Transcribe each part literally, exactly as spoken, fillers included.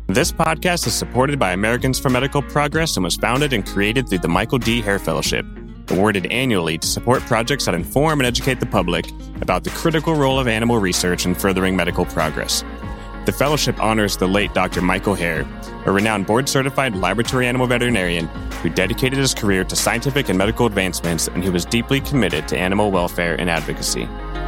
This podcast is supported by Americans for Medical Progress and was founded and created through the Michael D. Hare Fellowship, awarded annually to support projects that inform and educate the public about the critical role of animal research in furthering medical progress. The fellowship honors the late Doctor Michael Hare, a renowned board-certified laboratory animal veterinarian who dedicated his career to scientific and medical advancements and who was deeply committed to animal welfare and advocacy.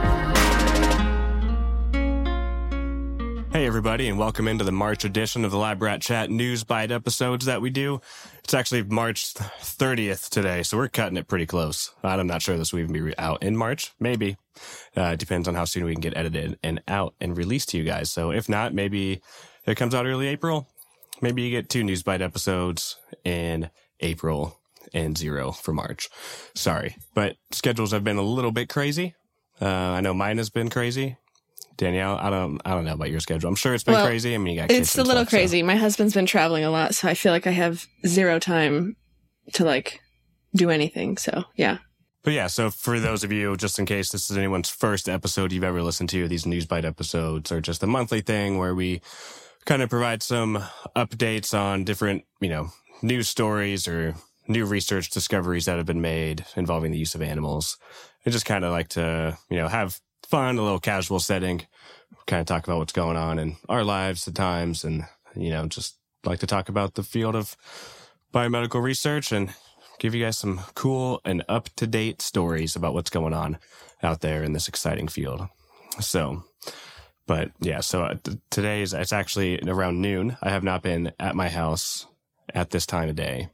Hey everybody, and welcome into the March edition of the Lab Rat Chat News Bite episodes that we do. It's actually March thirtieth today, so we're cutting it pretty close. I'm not sure this will even be out in March. Maybe. Uh, it depends on how soon we can get edited and out and released to you guys. So if not, maybe it comes out early April. Maybe you get two News Bite episodes in April and zero for March. Sorry, but schedules have been a little bit crazy. Uh, I know mine has been crazy. Danielle, I don't, I don't know about your schedule. I'm sure it's been well, crazy. I mean, you got kids it's a little stuff, crazy. So. My husband's been traveling a lot, so I feel like I have zero time to like do anything. So yeah. But yeah, so for those of you, just in case this is anyone's first episode you've ever listened to, these News Bite episodes are just a monthly thing where we kind of provide some updates on different, you know, news stories or new research discoveries that have been made involving the use of animals. I just kind of like to, you know, have fun, a little casual setting, kind of talk about what's going on in our lives at times, and, you know, just like to talk about the field of biomedical research and give you guys some cool and up-to-date stories about what's going on out there in this exciting field. So, but yeah, so uh, t- today is, it's actually around noon. I have not been at my house at this time of day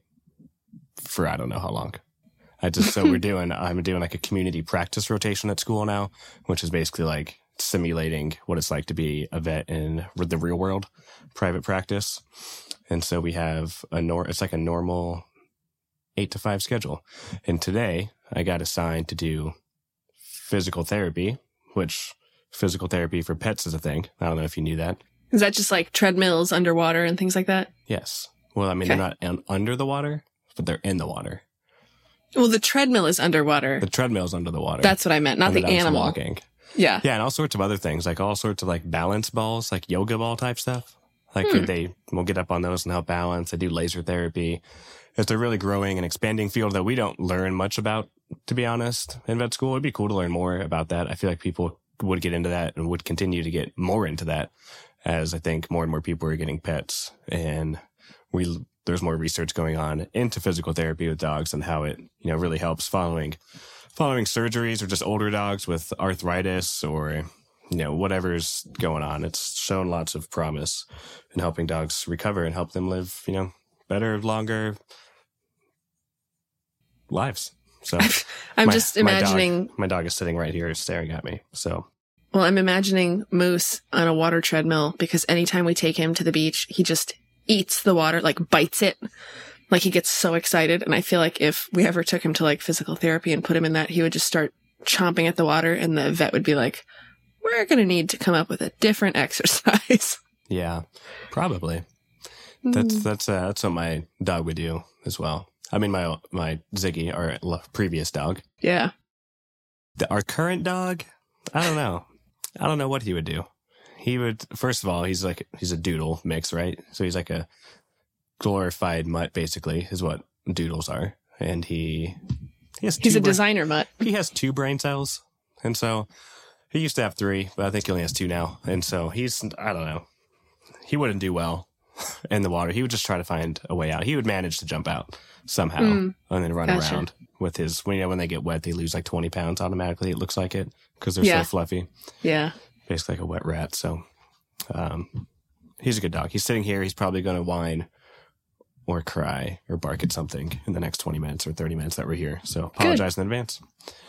for I don't know how long. I just, so we're doing, I'm doing like a community practice rotation at school now, which is basically like simulating what it's like to be a vet in the real world, private practice. And so we have a nor, it's like a normal eight to five schedule. And today I got assigned to do physical therapy, which physical therapy for pets is a thing. I don't know if you knew that. Is that just like treadmills underwater and things like that? Yes. Well, I mean, okay. They're not un- under the water, but they're in the water. Well, the treadmill is underwater. The treadmill's under the water. That's what I meant, not the animal. Walking. Yeah. Yeah, and all sorts of other things, like all sorts of like balance balls, like yoga ball type stuff. Like hmm. they will get up on those and help balance. They do laser therapy. It's a really growing and expanding field that we don't learn much about, to be honest, in vet school. It'd be cool to learn more about that. I feel like people would get into that and would continue to get more into that as I think more and more people are getting pets, and we there's more research going on into physical therapy with dogs and how it, you know, really helps following, following surgeries or just older dogs with arthritis or, you know, whatever's going on. It's shown lots of promise in helping dogs recover and help them live, you know, better, longer lives. So I'm my, just imagining my dog, my dog is sitting right here staring at me. So, well, I'm imagining Moose on a water treadmill because anytime we take him to the beach, he just eats the water, like bites it. Like he gets so excited. And I feel like if we ever took him to like physical therapy and put him in that, he would just start chomping at the water and the vet would be like, we're going to need to come up with a different exercise. Yeah, probably. Mm. That's, that's, uh, that's what my dog would do as well. I mean, my, my Ziggy, our previous dog. Yeah. The, our current dog, I don't know. I don't know what he would do. He would, first of all, he's like, he's a doodle mix, right? So he's like a glorified mutt, basically, is what doodles are. And he, he has he's a bra- designer mutt. He has two brain cells. And so he used to have three, but I think he only has two now. And so he's, I don't know, he wouldn't do well in the water. He would just try to find a way out. He would manage to jump out somehow mm, and then run gotcha. around with his, when, you know, when they get wet, they lose like twenty pounds automatically. It looks like it because they're yeah. so fluffy. Yeah. Basically like a wet rat. So, um, he's a good dog. He's sitting here. He's probably going to whine or cry or bark at something in the next twenty minutes or thirty minutes that we're here. So apologize good. in advance.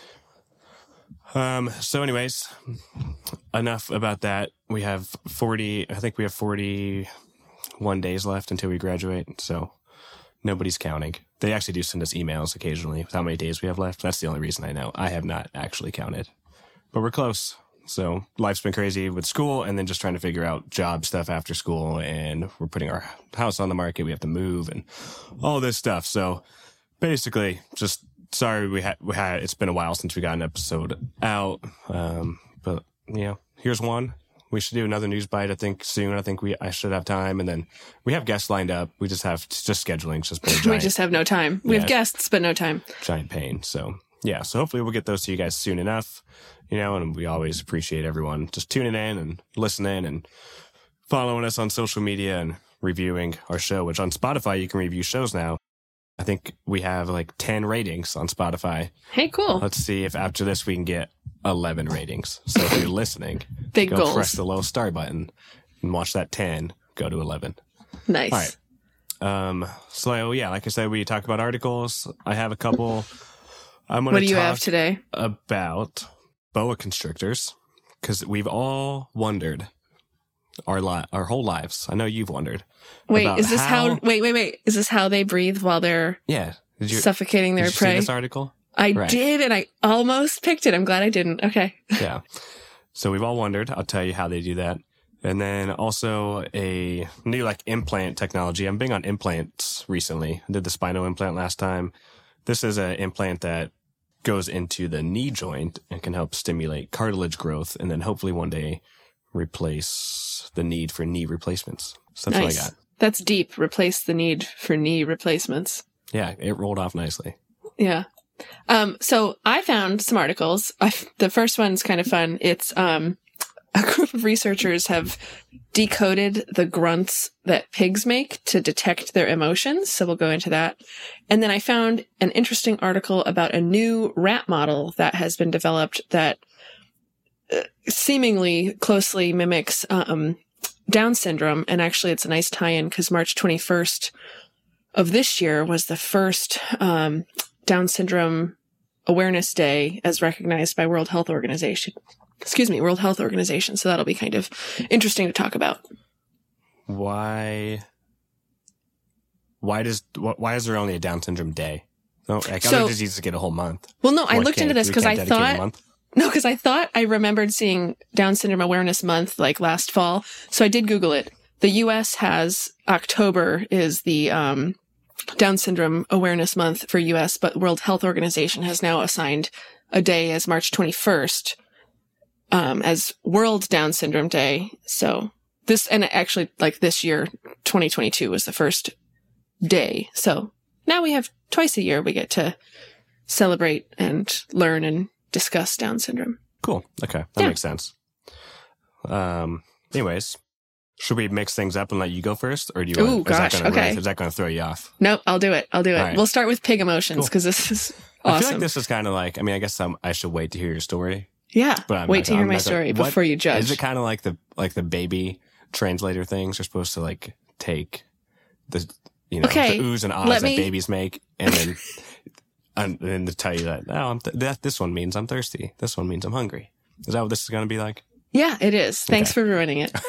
Um, so anyways, enough about that. We have forty, I think we have forty-one days left until we graduate. So nobody's counting. They actually do send us emails occasionally with how many days we have left. That's the only reason I know. I have not actually counted, but we're close. So life's been crazy with school and then just trying to figure out job stuff after school. And we're putting our house on the market. We have to move and all this stuff. So basically just sorry we had, we had, it's been a while since we got an episode out. Um, but you know, here's one we should do another news bite, I think, soon. I think we I should have time. And then we have guests lined up. We just have just scheduling. Just been a giant, we just have no time. We yeah, have guests, but no time. Giant pain. So, yeah. So hopefully we'll get those to you guys soon enough. You know, and we always appreciate everyone just tuning in and listening and following us on social media and reviewing our show, which on Spotify, you can review shows now. I think we have like ten ratings on Spotify. Hey, cool. Let's see if after this we can get eleven ratings. So if you're listening, big go goals. Press the little star button and watch that ten go to eleven. Nice. All right. Um, so yeah, like I said, we talk about articles. I have a couple. I'm going to What do you talk have today? About boa constrictors, because we've all wondered our li- our whole lives. I know you've wondered. Wait, is this how, how? Wait, wait, wait. Is this how they breathe while they're yeah did you, suffocating their did you prey? See this article? I right. did, and I almost picked it. I'm glad I didn't. Okay. Yeah. So we've all wondered. I'll tell you how they do that. And then also a new like implant technology. I'm big on implants recently. I did the spinal implant last time. This is an implant that goes into the knee joint and can help stimulate cartilage growth and then hopefully one day replace the need for knee replacements. So that's nice. what I got. That's deep. Replace the need for knee replacements. Yeah, it rolled off nicely. Yeah. Um, so I found some articles. I, the first one's kind of fun. It's um, a group of researchers have decoded the grunts that pigs make to detect their emotions. So we'll go into that. And then I found an interesting article about a new rat model that has been developed that uh, seemingly closely mimics um, Down syndrome. And actually, it's a nice tie-in because March twenty-first of this year was the first um, Down Syndrome Awareness Day as recognized by World Health Organization. Excuse me, World Health Organization. So that'll be kind of interesting to talk about. Why? Why does why is there only a Down syndrome day? No, like so, other diseases get a whole month. Well, no, I Or looked can't- into this we because I can't dedicate a thought month? no, because I thought I remembered seeing Down Syndrome Awareness Month like last fall. So I did Google it. The U S has October is the um, Down Syndrome Awareness Month for U S, but World Health Organization has now assigned a day as March twenty-first um, as World Down Syndrome Day. So this, and actually like this year, twenty twenty-two was the first day. So now we have twice a year we get to celebrate and learn and discuss Down syndrome. Cool. Okay. That Yeah. makes sense. Um, anyways, should we mix things up and let you go first? Or do you Ooh, want, gosh, is that gonna, okay. Is that going to throw you off? No, I'll do it. I'll do it. All right. We'll start with pig emotions Cool. because this is I feel awesome. like this is kind of like, I mean, I guess I'm, I should wait to hear your story. yeah. But I'm Wait not to gonna- hear I'm my not gonna- story what- before you judge. Is it kind of like the, like the baby translator things? You're supposed to like take the, you know, Okay, the oohs and ahs let that me- babies make and then, and then to tell you that, oh, I'm th- that, this one means I'm thirsty. This one means I'm hungry. Is that what this is going to be like? Yeah, it is. Thanks Okay. for ruining it.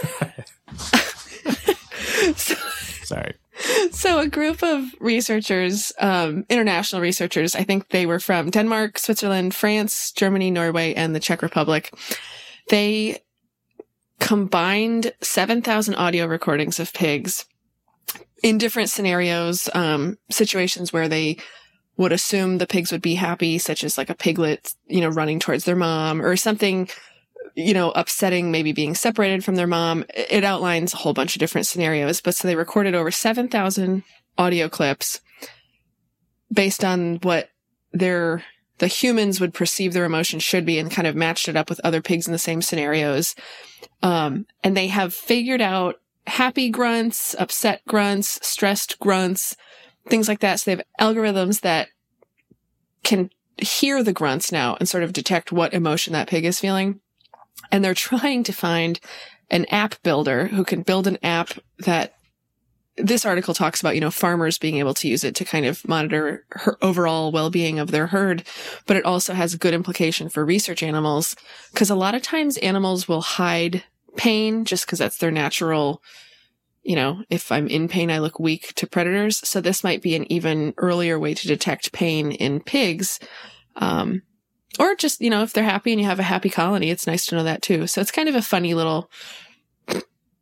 so, Sorry. so a group of researchers, um, international researchers, I think they were from Denmark, Switzerland, France, Germany, Norway, and the Czech Republic. They combined seven thousand audio recordings of pigs in different scenarios, um, situations where they would assume the pigs would be happy, such as like a piglet, you know, running towards their mom or something, you know, upsetting, maybe being separated from their mom. It outlines a whole bunch of different scenarios. But so they recorded over seven thousand audio clips based on what their, the humans would perceive their emotions should be and kind of matched it up with other pigs in the same scenarios. Um, and they have figured out happy grunts, upset grunts, stressed grunts, things like that. So they have algorithms that can hear the grunts now and sort of detect what emotion that pig is feeling. And they're trying to find an app builder who can build an app that this article talks about, you know, farmers being able to use it to kind of monitor her overall well-being of their herd. But it also has a good implication for research animals because a lot of times animals will hide pain just because that's their natural, you know, if I'm in pain, I look weak to predators. So this might be an even earlier way to detect pain in pigs. Um, or just, you know, if they're happy and you have a happy colony, it's nice to know that too. So it's kind of a funny little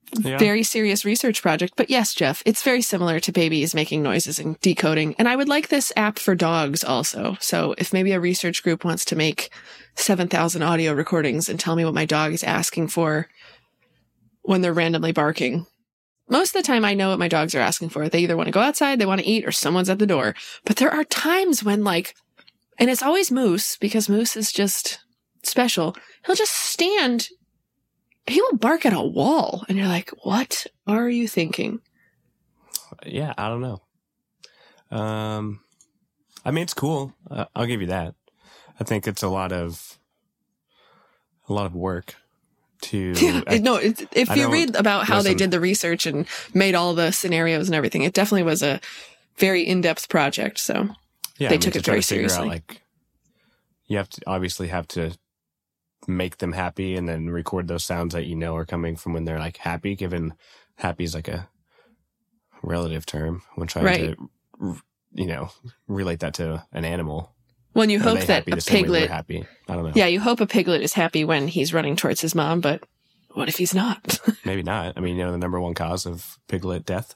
Yeah. very serious research project. But yes, Jeff, it's very similar to babies making noises and decoding. And I would like this app for dogs also. So if maybe a research group wants to make seven thousand audio recordings and tell me what my dog is asking for when they're randomly barking. Most of the time I know what my dogs are asking for. They either want to go outside, they want to eat, or someone's at the door. But there are times when like, and it's always Moose, because Moose is just special. He'll just stand. He will bark at a wall. And you're like, what are you thinking? Yeah, I don't know. Um, I mean, it's cool. Uh, I'll give you that. I think it's a lot of, a lot of work to. Yeah, I, no, it, if I you don't- read about how they listen. did the research and made all the scenarios and everything, it definitely was a very in-depth project. So yeah, they I mean, took to it try very to figure seriously. Out, like, you have to obviously have to make them happy and then record those sounds that you know are coming from when they're like happy, given happy is like a relative term when trying Right. to, you know, relate that to an animal. When you Are hope they that happy a the same way we're piglet, happy? I don't know. yeah, you hope a piglet is happy when he's running towards his mom, but what if he's not? Maybe not. I mean, you know, the number one cause of piglet death?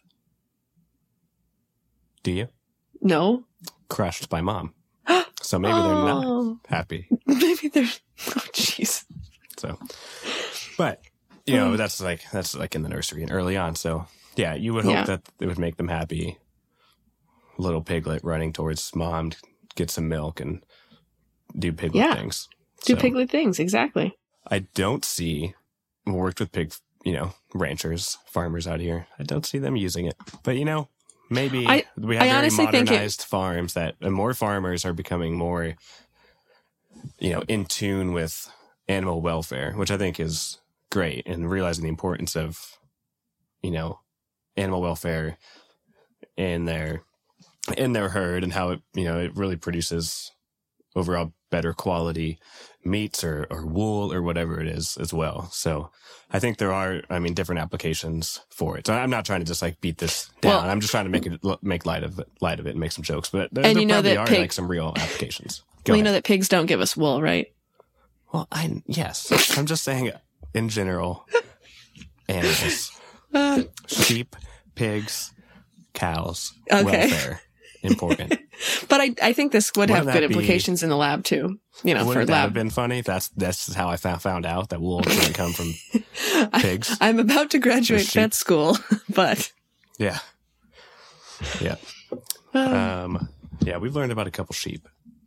Do you? No. Crushed by mom. So maybe they're not Oh, happy. maybe they're, oh jeez. So, but, you know, that's like, that's like in the nursery and early on. So, yeah, you would hope Yeah. that it would make them happy. Little piglet running towards mom to get some milk and do piglet Yeah. things. Do So, piglet things, exactly. I don't see, worked with pig, you know, ranchers, farmers out here. I don't see them using it. But, you know, maybe I- we have I very honestly think it- modernized farms that and more farmers are becoming more, you know, in tune with animal welfare, which I think is great, and realizing the importance of, you know, animal welfare in their in their herd and how it, you know, it really produces overall better quality meats or, or wool or whatever it is as well. So I think there are, I mean, different applications for it. So I'm not trying to just like beat this down. Well- I'm just trying to make it make light of it, light of it and make some jokes. But there, And there you know probably that are pig- like some real applications. Go Well, you ahead. know that pigs don't give us wool, right? Well, I yes, I'm just saying in general, animals, Uh, sheep, pigs, cows, Okay. welfare, important. but I, I think this would have Wouldn't good that be- implications in the lab too. You know, Wouldn't for that have lab. been funny? That's that's how I found found out that wool doesn't come from pigs. I'm about to graduate sheep. vet school, but Yeah, yeah, uh, um, yeah. We've learned about a couple sheep.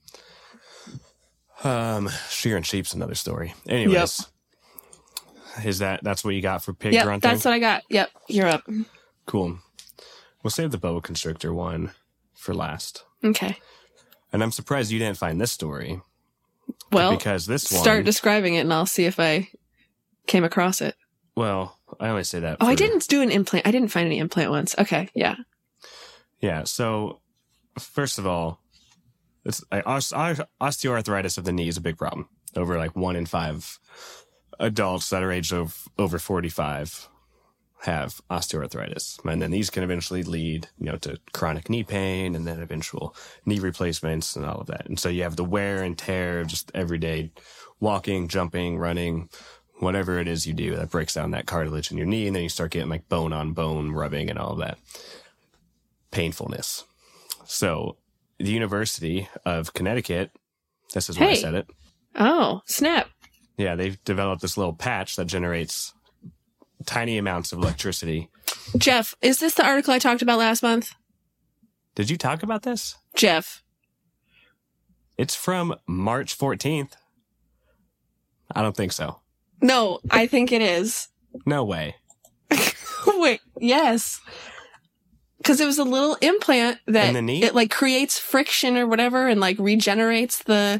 Um, shearing sheep's another story. Anyways, is that that's what you got for pig yep, grunting? that's what I got. Yep, you're up. Cool. We'll save the boa constrictor one for last. Okay. And I'm surprised you didn't find this story Well, because this one. start describing it, and I'll see if I came across it. Well, I only say that. Oh, I for- didn't do an implant. I didn't find any implant ones. Okay, yeah. Yeah. So, first of all, it's I, os- I- osteoarthritis of the knee is a big problem. Over like one in five adults that are aged over, over forty-five have osteoarthritis, and then these can eventually lead, you know, to chronic knee pain and then eventual knee replacements and all of that. And so you have the wear and tear of just everyday walking, jumping, running, whatever it is you do that breaks down that cartilage in your knee, and then you start getting like bone on bone rubbing and all of that painfulness. So the University of Connecticut, this is where I Hey. said it. Oh, snap. Yeah, they've developed this little patch that generates tiny amounts of electricity. Jeff, is this the article I talked about last month? Did you talk about this? Jeff. It's from March fourteenth. I don't think so. No, I think it is. No way. Wait, yes. Because it was a little implant that In the knee? it like creates friction or whatever and like regenerates the.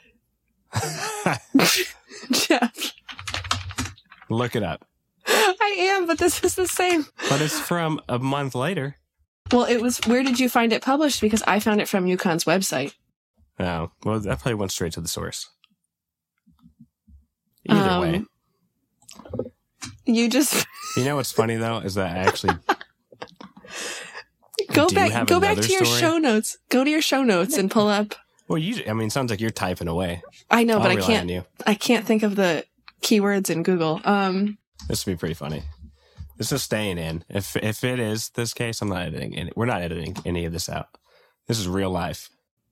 Jeff, Look it up. I am, but this is the same. But it's from a month later. Well, it was. Where did you find it published? Because I found it from UConn's website. Oh, well, that probably went straight to the source. Either Um, way. You just You know what's funny, though, is that I actually... go Do you back. have Go back another to your story? show notes. Go to your show notes and pull up. Well, you, I mean, it sounds like you're typing away. I know, I'll but I rely can't. on you. I can't think of the keywords in Google. Um. This would be pretty funny. This is staying in. If if it is this case, I'm not editing it. We're not editing any of this out. This is real life.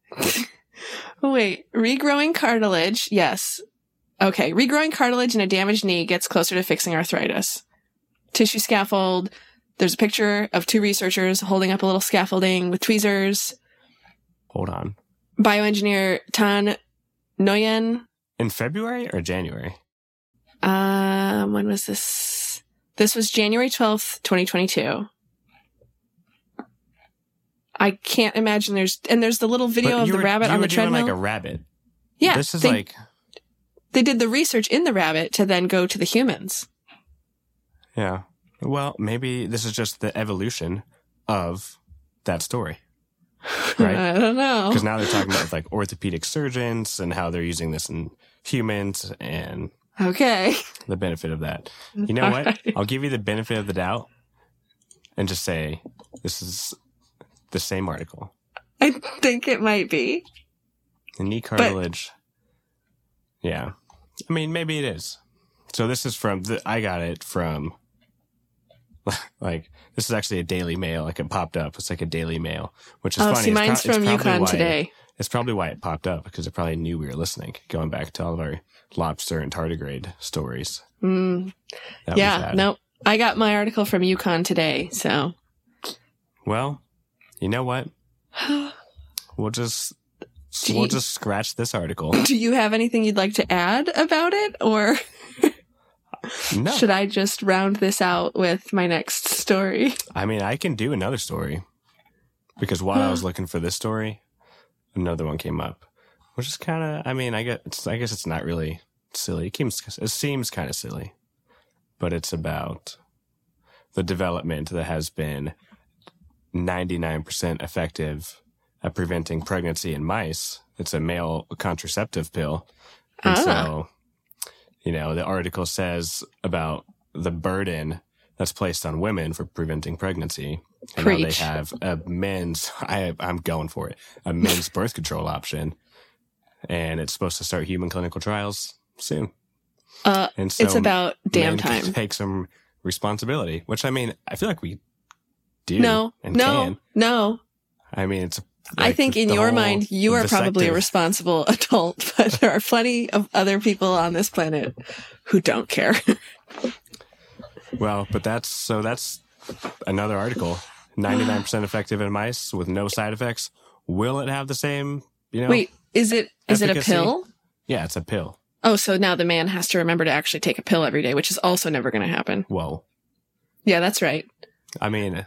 Wait, regrowing cartilage. Yes. Okay, regrowing cartilage in a damaged knee gets closer to fixing arthritis. Tissue scaffold. There's a picture of two researchers holding up a little scaffolding with tweezers. Hold on. Bioengineer Tan Nguyen. In February or January? Um, when was this? This was January twelfth, twenty twenty-two. I can't imagine there's, and there's the little video But of you the were- rabbit you on were the treadmill. doing like a rabbit. Yeah. This is they, like, they did the research in the rabbit to then go to the humans. yeah. Well, maybe this is just the evolution of that story. Right? I don't know. Because now they're talking about like orthopedic surgeons and how they're using this in humans and Okay. the benefit of that. You know All what? right. I'll give you the benefit of the doubt and just say this is the same article. I think it might be. The knee cartilage. Yeah. I mean, maybe it is. So this is from, the, I got it from, like, this is actually a Daily Mail. Like, it popped up. It's like a Daily Mail, which is Oh, funny. see, It's mine's pro- it's from probably Yukon why- Today. It's probably why it popped up, because it probably knew we were listening, going back to all of our lobster and tardigrade stories. Mm, that we've yeah, had. nope. I got my article from Yukon Today, so. Well, you know what? We'll just Do we'll you- just scratch this article. Do you have anything you'd like to add about it? Or No, should I just round this out with my next story? I mean I can do another story because while I was looking for this story, another one came up, which is kind of. I mean, I guess it's, I guess it's not really silly. It seems it seems kind of silly, but it's about the development that has been ninety-nine percent effective at preventing pregnancy in mice. It's a male contraceptive pill. And Ah. so, you know, the article says about the burden that's placed on women for preventing pregnancy. And now they Preach. have a men's, I, I'm going for it, a men's birth control option. And it's supposed to start human clinical trials soon. Uh, And so it's about damn men can time. take some responsibility, which I mean, I feel like we do. No, and no, can. no. I mean, it's. I like think the- in the your whole mind, you are probably a vasectomy. responsible adult, but there are plenty of other people on this planet who don't care. Well, but that's so that's another article. ninety-nine percent effective in mice with no side effects. Will it have the same, you know? Wait, is it is it a Efficacy? pill? Yeah, it's a pill. Oh, so now the man has to remember to actually take a pill every day, which is also never going to happen. Whoa. Yeah, that's right. I mean,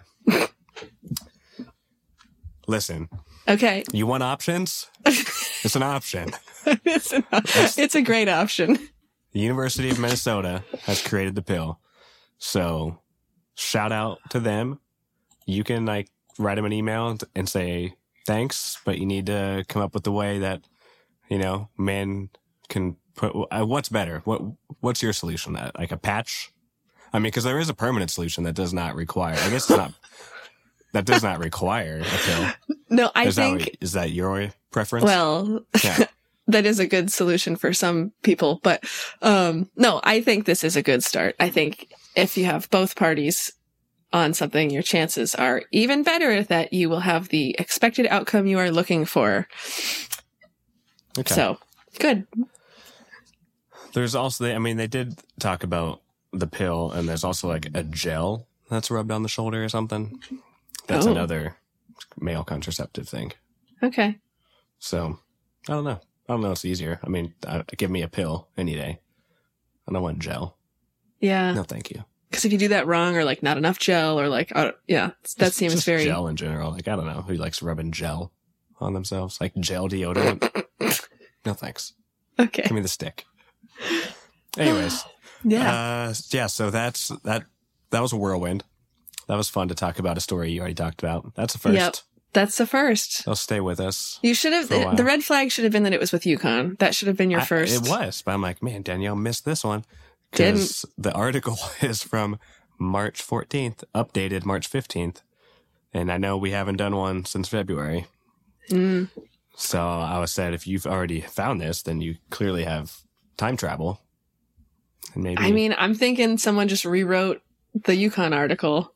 listen, Okay. you want options? It's an option. it's, an, it's a great option. The University of Minnesota has created the pill. So shout out to them. You can like write them an email and say, thanks, but you need to come up with the way that, you know, men can put, uh, what's better? What, what's your solution to that? Like a patch? I mean, cause there is a permanent solution that does not require, I guess it's not, that does not require a pill. No, I is think, that, what- is that your preference? well, Yeah. that is a good solution for some people, but, um, no, I think this is a good start. I think if you have both parties on something, your chances are even better that you will have the expected outcome you are looking for. Okay. So, good. There's also, I mean, they did talk about the pill, and there's also like a gel that's rubbed on the shoulder or something. That's Oh. another male contraceptive thing. Okay. So I don't know. I don't know. It's easier. I mean, uh, give me a pill any day. I don't want gel. Yeah. No, thank you. Because if you do that wrong or like not enough gel or like, uh, yeah, that Just- seems just very. gel in general. Like I don't know who likes rubbing gel on themselves, like gel deodorant. No thanks. Okay. Give me the stick. Anyways, Yeah. uh, yeah. So that's that. That was a whirlwind. That was fun to talk about a story you already talked about. That's the first. Yep. That's the first. They'll stay with us. You should have, For a while. the red flag should have been that it was with Yukon. That should have been your I- first. it was, but I'm like, man, Danielle missed this one because the article is from March fourteenth, updated March fifteenth, and I know we haven't done one since February. Mm. So I was said, if you've already found this, then you clearly have time travel. And maybe I mean, I'm thinking someone just rewrote the Yukon article.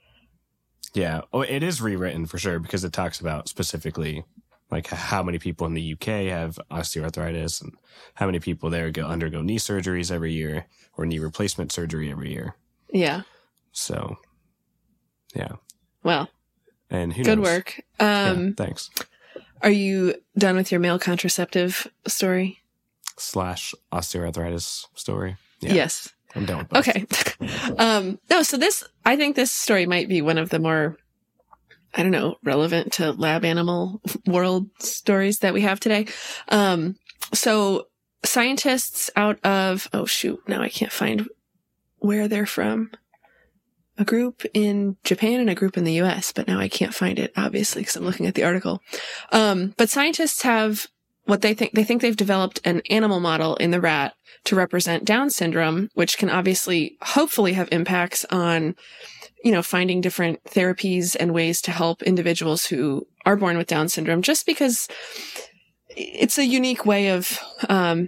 Yeah. Oh, it is rewritten for sure because it talks about specifically like how many people in the U K have osteoarthritis and how many people there go undergo knee surgeries every year or knee replacement surgery every year. Yeah. So, yeah. Well, and who good knows? work. Um, yeah, thanks. Are you done with your male contraceptive story? Slash osteoarthritis story. Yeah, Yes. I'm done with both. Okay. um, no, so this, I think this story might be one of the more, I don't know, relevant to lab animal world stories that we have today. Um, so scientists out of, oh shoot, now I can't find where they're from. A group in Japan and a group in the U S, but now I can't find it, obviously, because I'm looking at the article. Um, but scientists have what they think, they think they've developed an animal model in the rat to represent Down syndrome, which can obviously, hopefully have impacts on, you know, finding different therapies and ways to help individuals who are born with Down syndrome, just because it's a unique way of, um,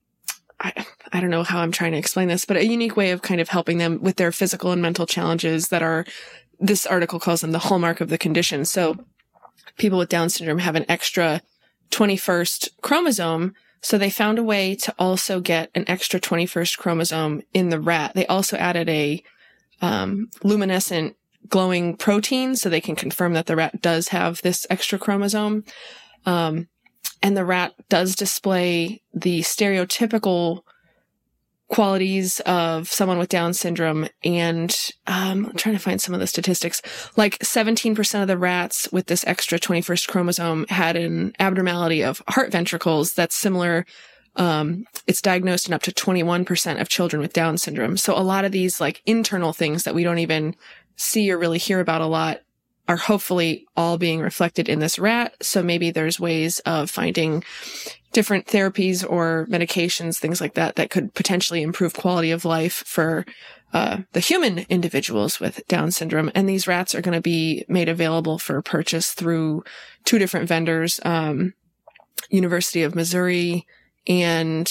I, I don't know how I'm trying to explain this, but a unique way of kind of helping them with their physical and mental challenges that are, this article calls them the hallmark of the condition. So people with Down syndrome have an extra twenty-first chromosome. So they found a way to also get an extra twenty-first chromosome in the rat. They also added a um, luminescent glowing protein so they can confirm that the rat does have this extra chromosome. Um, and the rat does display the stereotypical qualities of someone with Down syndrome. And um, I'm trying to find some of the statistics. Like seventeen percent of the rats with this extra twenty-first chromosome had an abnormality of heart ventricles that's similar. Um, it's diagnosed in up to twenty-one percent of children with Down syndrome. So a lot of these like internal things that we don't even see or really hear about a lot are hopefully all being reflected in this rat. So maybe there's ways of finding different therapies or medications, things like that, that could potentially improve quality of life for uh, the human individuals with Down syndrome. And these rats are going to be made available for purchase through two different vendors, um, University of Missouri and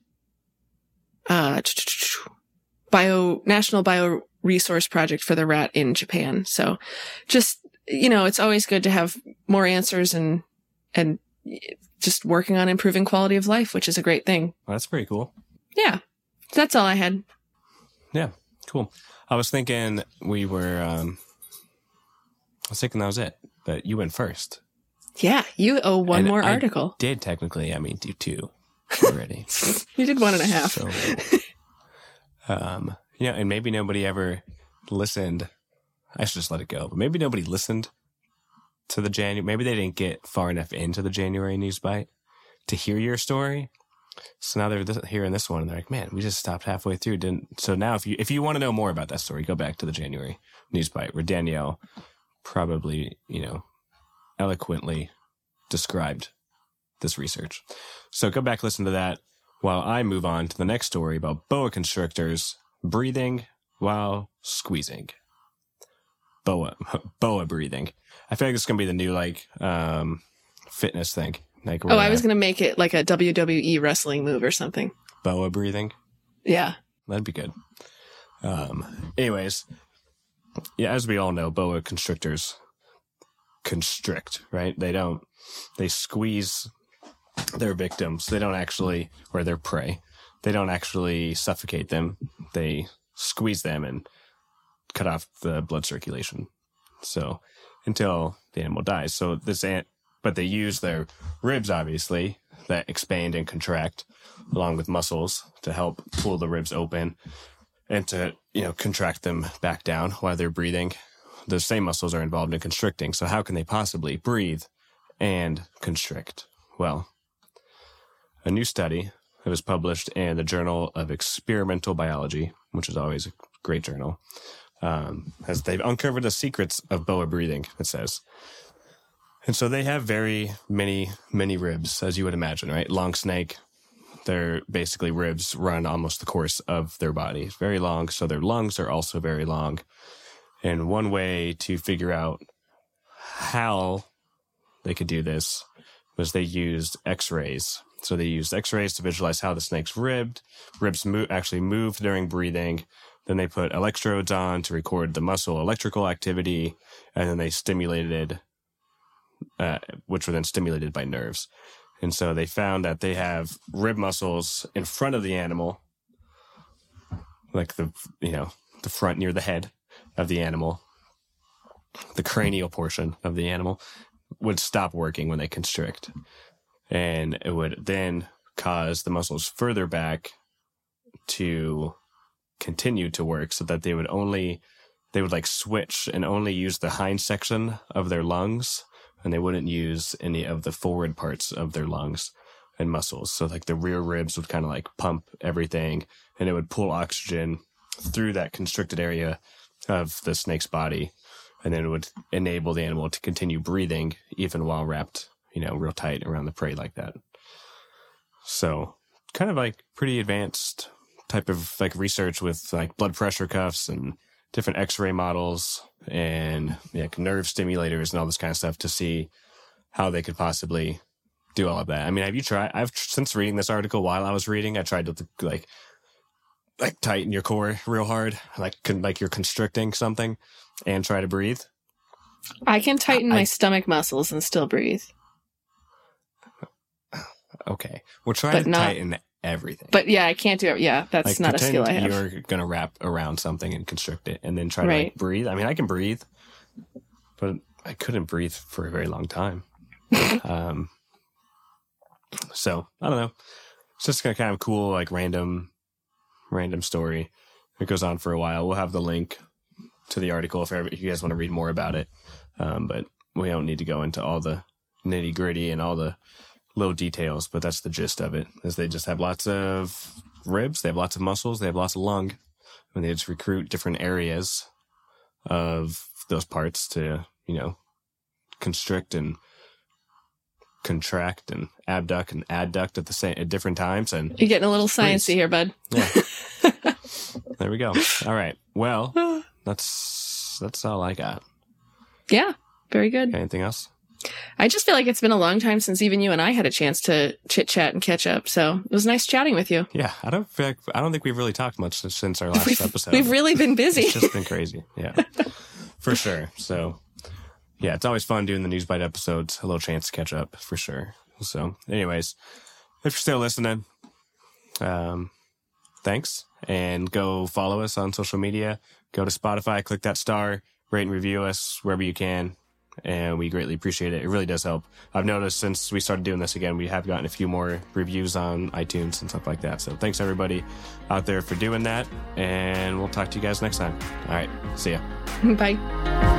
uh, Bio National Bioresource Project for the Rat in Japan. So just, you know, it's always good to have more answers and and just working on improving quality of life, which is a great thing. Well, that's pretty cool. Yeah. That's all I had. Yeah, cool. I was thinking we were, um, I was thinking that was it, but you went first. Yeah, you owe one And more I article. Did technically, I mean, do two already. You did one and a half. So, um, yeah, and maybe nobody ever listened. I should just let it go, but maybe nobody listened to the January. Maybe they didn't get far enough into the January news bite to hear your story. So now they're th- hearing this one and they're like, man, we just stopped halfway through. Didn't, so now if you, if you want to know more about that story, go back to the January news bite where Danielle probably, you know, eloquently described this research. So go back, listen to that while I move on to the next story about boa constrictors breathing while squeezing. Boa, boa breathing. I feel like this is going to be the new, like, um, fitness thing. Like, Oh, I was going to make it like a W W E wrestling move or something. Boa breathing. Yeah. That'd be good. Um, anyways, yeah, as we all know, boa constrictors constrict, right? They don't, they squeeze their victims. They don't actually, or their prey. They don't actually suffocate them. They squeeze them and cut off the blood circulation. So until the animal dies. So this ant, but they use their ribs, obviously, that expand and contract along with muscles to help pull the ribs open and to, you know, contract them back down while they're breathing. Those same muscles are involved in constricting. So how can they possibly breathe and constrict? Well, a new study that was published in the Journal of Experimental Biology, which is always a great journal, um, as they've uncovered the secrets of boa breathing, it says. And so they have very many, many ribs, as you would imagine, right? Long snake, their basically ribs run almost the course of their body. Very long, so their lungs are also very long. And one way to figure out how they could do this was they used x-rays. So they used x-rays to visualize how the snake's ribbed, ribs move, actually move during breathing, Then they put electrodes on to record the muscle electrical activity, and then they stimulated, uh, which were then stimulated by nerves. And so they found that they have rib muscles in front of the animal, like the, you know, the front near the head of the animal, the cranial portion of the animal would stop working when they constrict. And it would then cause the muscles further back to continue to work, so that they would only, they would like switch and only use the hind section of their lungs, and they wouldn't use any of the forward parts of their lungs and muscles. So like the rear ribs would kind of like pump everything, and it would pull oxygen through that constricted area of the snake's body. And then it would enable the animal to continue breathing even while wrapped, you know, real tight around the prey like that. So kind of like pretty advanced type of like research with like blood pressure cuffs and different x-ray models and like nerve stimulators and all this kind of stuff to see how they could possibly do all of that. I mean, have you tried, I've since reading this article while I was reading, I tried to like, like tighten your core real hard, like, con- like you're constricting something and try to breathe. I can tighten I, my stomach muscles and still breathe. Okay. We'll try but to not, tighten everything. But yeah, I can't do it. Yeah, that's like, not a skill I have. You're going to wrap around something and constrict it and then try right. to like breathe. I mean, I can breathe, but I couldn't breathe for a very long time. um, so I don't know. It's just kind of cool, like random, random story. It goes on for a while. We'll have the link to the article if, ever, if you guys want to read more about it. Um, but we don't need to go into all the nitty gritty and all the little details, but that's the gist of it, is they just have lots of ribs, they have lots of muscles, they have lots of lung, and they just recruit different areas of those parts to, you know, constrict and contract and abduct and adduct at the same, at different times. And you're getting a little sciencey here, bud. Yeah. There we go. All right. Well, that's, that's all I got. Yeah. Very good. Anything else? I just feel like it's been a long time since even you and I had a chance to chit chat and catch up. So it was nice chatting with you. Yeah, I don't feel like, I don't think we've really talked much since our last we've, episode. We've really been busy. It's just been crazy. Yeah, for sure. So yeah, it's always fun doing the News Bite episodes. A little chance to catch up for sure. So anyways, if you're still listening, um, thanks, and go follow us on social media. Go to Spotify, click that star, rate and review us wherever you can. And we greatly appreciate it. It really does help. I've noticed since we started doing this again, we have gotten a few more reviews on iTunes and stuff like that. So thanks everybody out there for doing that. And we'll talk to you guys next time. All right. See ya. Bye.